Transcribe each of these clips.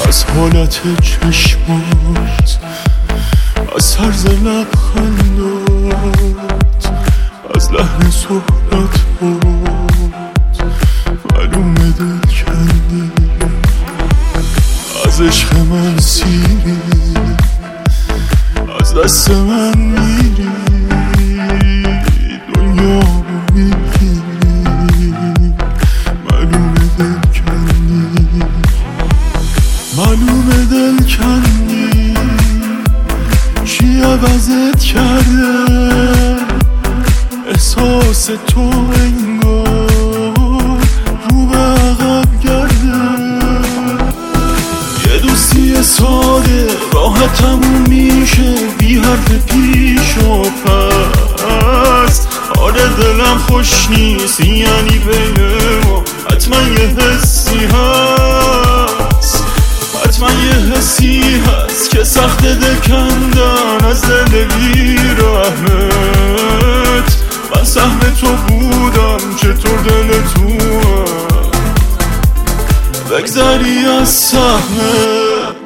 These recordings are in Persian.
از حالت چشمات، از طرز لبخندات، از لحن صحبتات معلومه دل کندی، از عشق من سیری، از دست من میری، دنیا رو میگیری، معلومه دل کندی، معلومه دل کندی. چی عوضت کرده احساس تو، انگار رو به عقب گرده. یه دوستی ساده راحت تموم میشه بی حرف پیش و پس. آره دلم خوش نیست یعنی بین ما حتما یه حسی هست، حتما یه حسی هست که سخت دکندن از دل بی رحمت. من سهم تو بودم چطور دل تو بگذری از سهمت.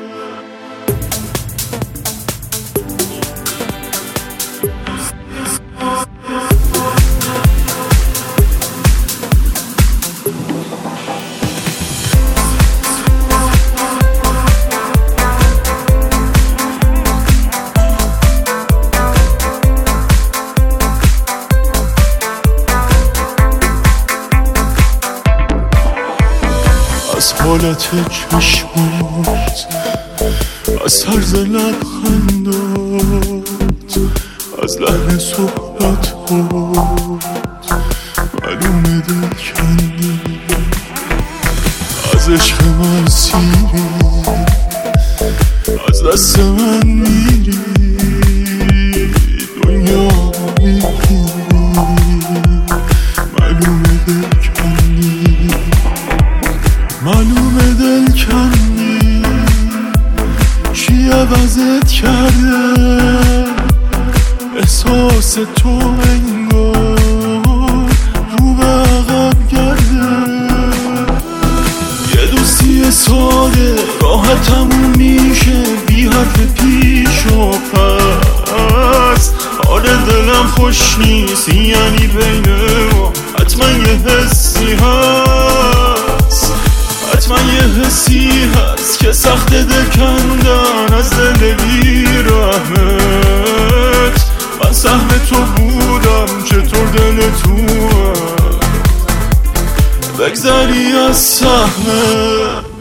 از حالت چشمات، از طرز لبخندات، از لحن صحبتات معلومه دل کندی، از عشق من سیری، از دست من میری، دنیا رو میگیری، معلومه دل کندی، معلومه دل کندی. چی عوضت کرده احساس تو، انگار رو به عقب گرده. یه دوستی ساده راحت تموم میشه بی حرف پیش و پس. آره دلم خوش نیست یعنی بین ما حتما یه حسی هست، حتما یه حسی هست که سخت دکندن از دل بی رحمت. من سهم تو بودم چطور دل تو بگذری از سهمت.